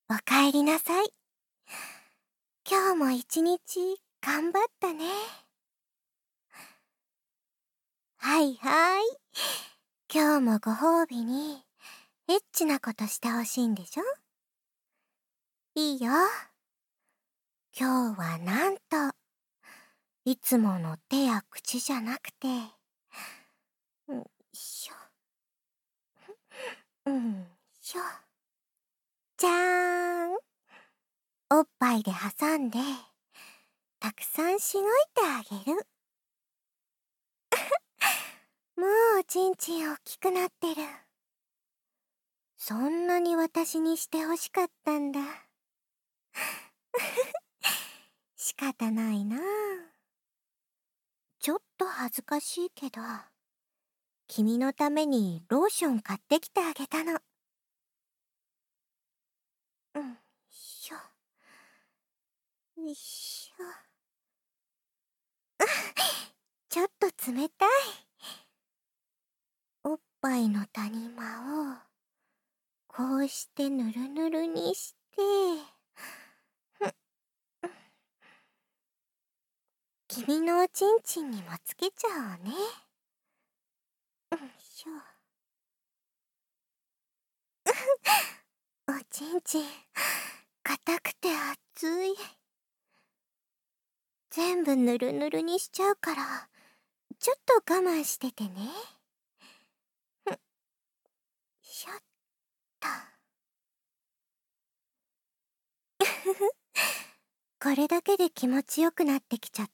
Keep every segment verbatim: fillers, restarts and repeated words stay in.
おかえりなさい。今日も一日頑張ったね。はいはい。今日もご褒美にエッチなことしてほしいんでしょ？いいよ。今日はなんと、いつもの手や口じゃなくて、うんしょ。うんしょ。じゃーん。おっぱいで挟んで、たくさんしごいてあげる。もうおちんちん大きくなってる。そんなに私にしてほしかったんだ。仕方ないなあ。ちょっと恥ずかしいけど、君のためにローション買ってきてあげたの。うんしょ。よいしょ。ちょっと冷たい。おっぱいの谷間をこうしてぬるぬるにして、君のおちんちんにもつけちゃおうね。うんしょ。おちんちん硬くて熱い。全部ぬるぬるにしちゃうから、ちょっと我慢しててね。ふんしょっと。ふふこれだけで気持ちよくなってきちゃった？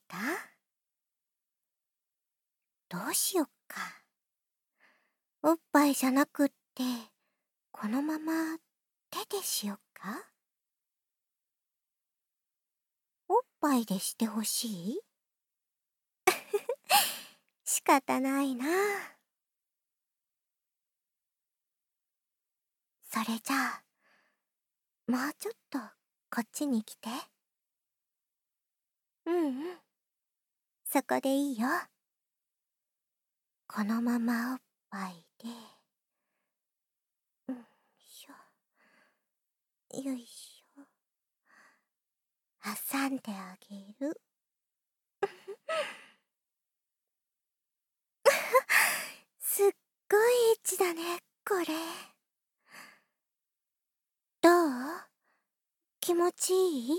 どうしよっか。おっぱいじゃなくって、このまま手でしよっか？おっぱいでしてほしい？仕方ないなあ。それじゃあ、もうちょっとこっちに来て。うんうん。そこでいいよ。このままおっぱいで、うんしょ。よいしょ。挟んであげる。すっごいエッチだね、これ。どう？気持ちいい？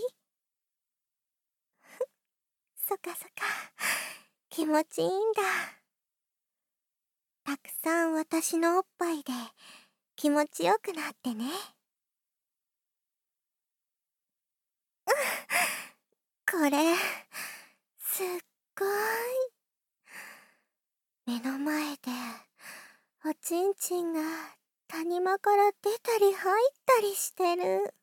そかそか。気持ちいいんだ。たくさん私のおっぱいで気持ちよくなってね。これ、すっごい。目の前で、おちんちんが谷間から出たり入ったりしてる。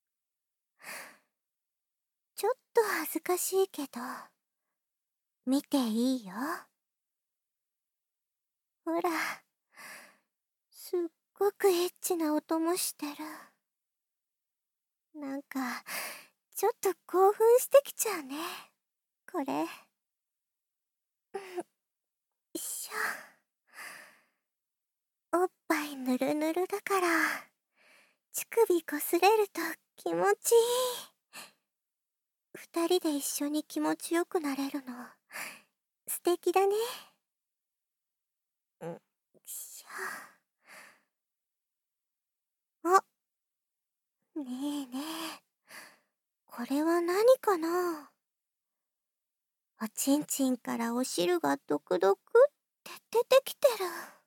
ちょっと恥ずかしいけど、見ていいよ。ほら、すっごくエッチな音もしてる。なんか、ちょっと興奮してきちゃうね、これ。よいしょ。おっぱいぬるぬるだから、乳首こすれると気持ちいい。二人で一緒に気持ちよくなれるの、素敵だね。よいしょ。あ、ねえねえ。これは何かな？おちんちんからお汁がドクドクって出てきてる。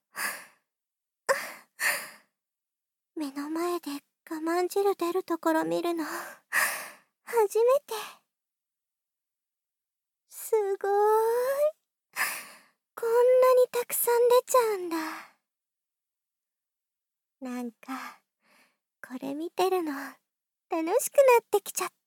目の前で我慢汁出るところ見るの、初めて。すごーい。こんなにたくさん出ちゃうんだ。なんか、これ見てるの、楽しくなってきちゃった。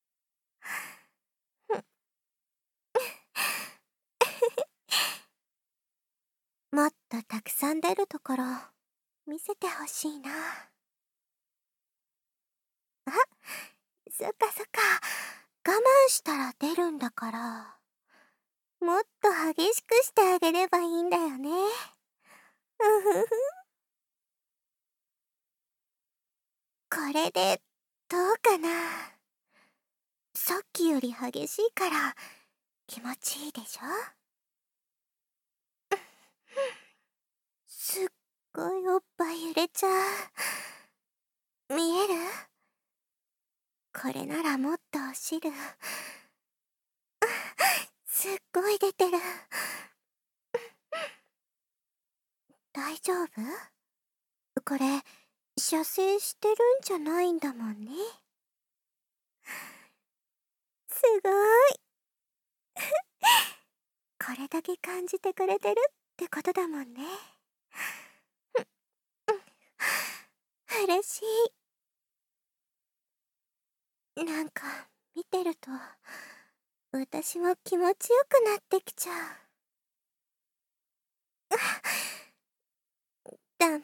もっとたくさん出るところ、見せてほしいな。あ、そっかそっか。我慢したら出るんだから、もっと激しくしてあげればいいんだよね。うふふ。これでどうかな。さっきより激しいから気持ちいいでしょ。すっごいおっぱい揺れちゃう。見える？これならもっとお汁すっごい出てる。大丈夫？これ射精してるんじゃないんだもんね。すごいこれだけ感じてくれてるってことだもんね。嬉しい。なんか見てると私も気持ちよくなってきちゃう。ダメ、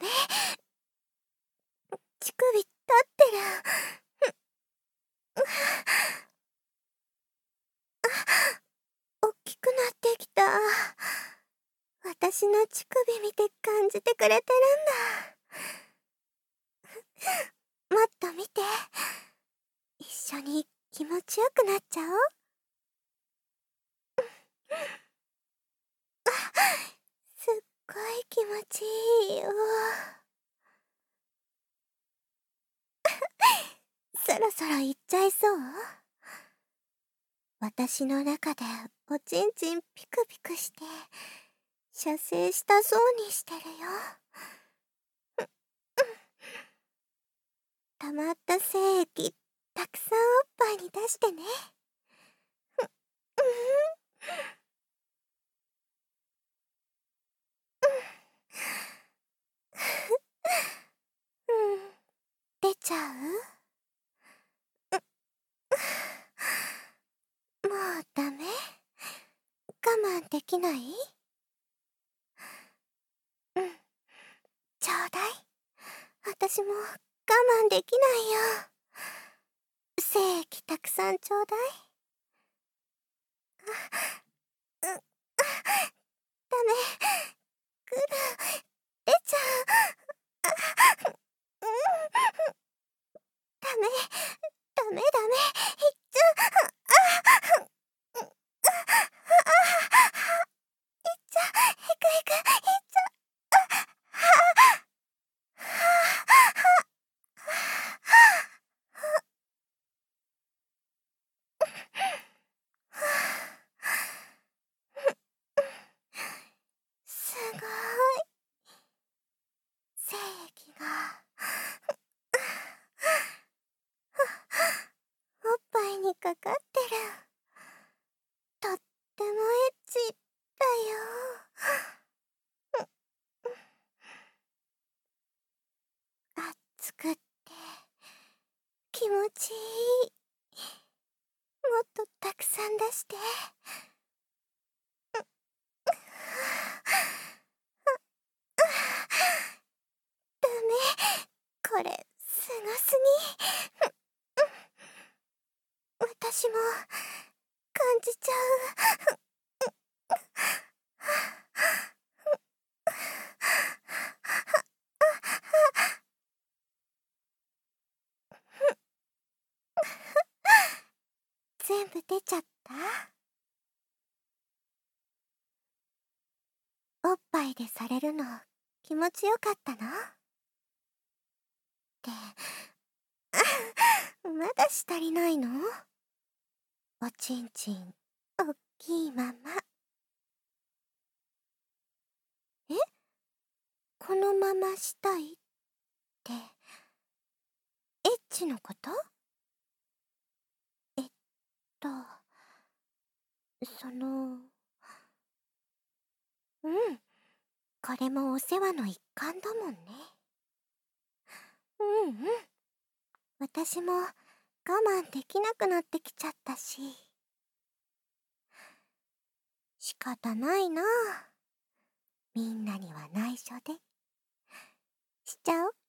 乳首立ってる。おっきくなってきた。私の乳首見て感じてくれてるんだ。もっと見て。一緒に気持ちよくなっちゃおう。すっごい気持ちいいよ。そろそろ行っちゃいそう？私の中でおちんちんピクピクして射精したそうにしてるよ。溜まった精液たくさんおっぱいに出してね。うん、出ちゃう？もうダメ？我慢できない？うん、ちょうだい。私も我慢できないよ。精液たくさんちょうだい。うん、ダメ。くる、出ちゃう。うん、ダメ、ダメダメ、いっちゃう。いっちゃう、いくいく、いっちゃう。すごい。精液がおっぱいにかかってる。とってもエッチだよ。熱くって気持ちいい。もっとたくさん出して。ダメ、これすごすぎ。私も感じちゃう。全部出ちゃった？おっぱいでされるの気持ちよかったの？ってまだし足りないの？おちんちんおっきいまま。え？このまましたいってエッチのこと？えっとそのうんこれもお世話の一環だもんね。うんうん、私も我慢できなくなってきちゃったし。仕方ないな。みんなには内緒でしちゃおう。